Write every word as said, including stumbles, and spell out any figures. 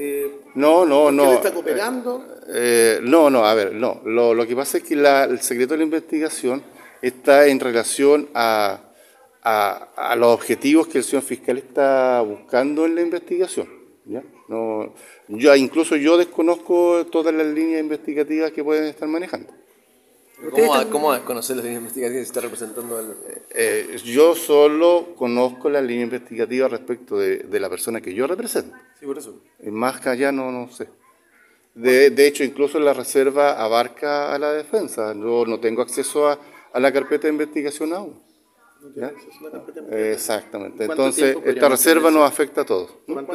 Eh, No, no, ¿por qué no. le está cooperando? Eh, no, no, a ver, no. Lo, lo que pasa es que la- el secreto de la investigación está en relación a, a- a los objetivos que el señor fiscal está buscando en la investigación. ¿Ya? No, yo, incluso yo desconozco todas las líneas investigativas que pueden estar manejando. ¿Cómo va, ¿Cómo va a conocer las líneas investigativas si está representando al...? Eh, yo solo conozco la línea investigativa respecto de, de la persona que yo represento. Sí, por eso. Más que allá no, no sé. De, de hecho, incluso la reserva abarca a la defensa. Yo no tengo acceso a, a la carpeta de investigación aún. ¿Ya? Es una carpeta de investigación. Exactamente. ¿Cuánto Entonces, tiempo esta podríamos reserva tener nos eso? afecta a todos. ¿Cuánto